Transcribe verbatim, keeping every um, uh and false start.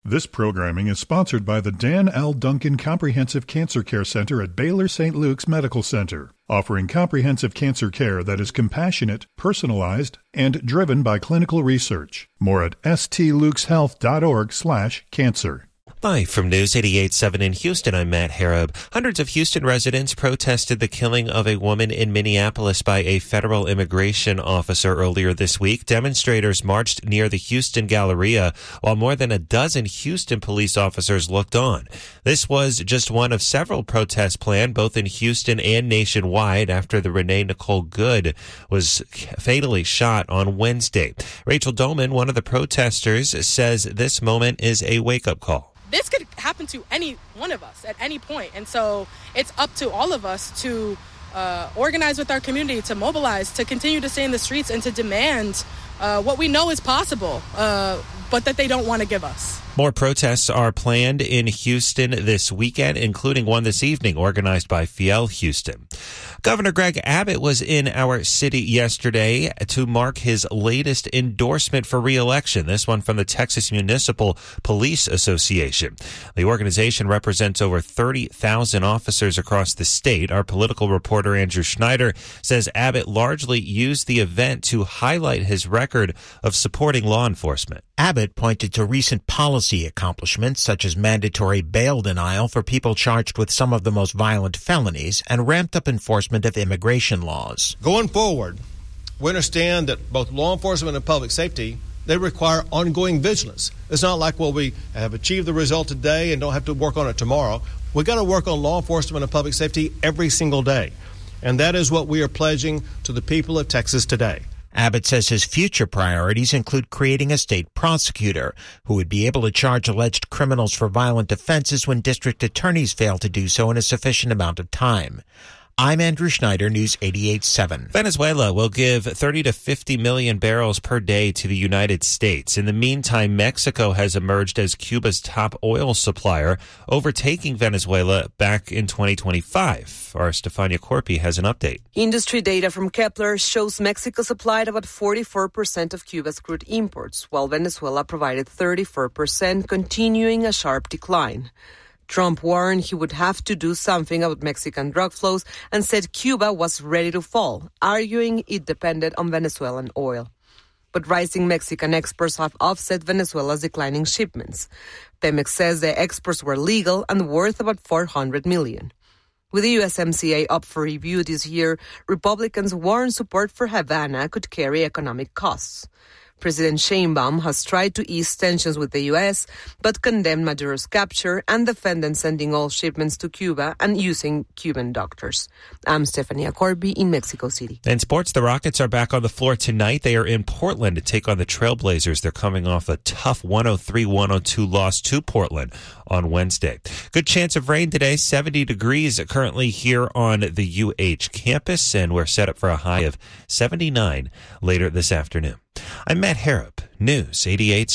This programming is sponsored by the Dan L. Duncan Comprehensive Cancer Care Center at Baylor Saint Luke's Medical Center, offering comprehensive cancer care that is compassionate, personalized, and driven by clinical research. More at stlukeshealth.org slash cancer. Bye. From News eighty-eight point seven in Houston, I'm Matt Harab. Hundreds of Houston residents protested the killing of a woman in Minneapolis by a federal immigration officer earlier this week. Demonstrators marched near the Houston Galleria while more than a dozen Houston police officers looked on. This was just one of several protests planned both in Houston and nationwide after the Renee Nicole Good was fatally shot on Wednesday. Rachel Doman, one of the protesters, says this moment is a wake-up call. This could happen to any one of us at any point. And so it's up to all of us to uh, organize with our community, to mobilize, to continue to stay in the streets and to demand uh, what we know is possible, uh, but that they don't want to give us. More protests are planned in Houston this weekend, including one this evening organized by Fiel Houston. Governor Greg Abbott was in our city yesterday to mark his latest endorsement for re-election, this one from the Texas Municipal Police Association. The organization represents over thirty thousand officers across the state. Our political reporter Andrew Schneider says Abbott largely used the event to highlight his record of supporting law enforcement. Abbott pointed to recent policy accomplishments such as mandatory bail denial for people charged with some of the most violent felonies and ramped up enforcement of immigration laws. Going forward, we understand that both law enforcement and public safety, they require ongoing vigilance. It's not like, well, we have achieved the result today and don't have to work on it tomorrow. We've got to work on law enforcement and public safety every single day. And that is what we are pledging to the people of Texas today. Abbott says his future priorities include creating a state prosecutor who would be able to charge alleged criminals for violent offenses when district attorneys fail to do so in a sufficient amount of time. I'm Andrew Schneider, News eighty-eight point seven. Venezuela will give thirty to fifty million barrels per day to the United States. In the meantime, Mexico has emerged as Cuba's top oil supplier, overtaking Venezuela back in twenty twenty-five. Our Stefania Corpi has an update. Industry data from Kepler shows Mexico supplied about forty-four percent of Cuba's crude imports, while Venezuela provided thirty-four percent, continuing a sharp decline. Trump warned he would have to do something about Mexican drug flows and said Cuba was ready to fall, arguing it depended on Venezuelan oil. But rising Mexican exports have offset Venezuela's declining shipments. Pemex says the exports were legal and worth about four hundred million dollars. With the U S M C A up for review this year, Republicans warn support for Havana could carry economic costs. President Sheinbaum has tried to ease tensions with the U S, but condemned Maduro's capture and defended sending all shipments to Cuba and using Cuban doctors. I'm Stefania Corby in Mexico City. In sports, the Rockets are back on the floor tonight. They are in Portland to take on the Trailblazers. They're coming off a tough one oh three one oh two loss to Portland on Wednesday. Good chance of rain today, seventy degrees currently here on the U H campus, and we're set up for a high of seventy-nine later this afternoon. I'm Matt Harab, News eighty-eight.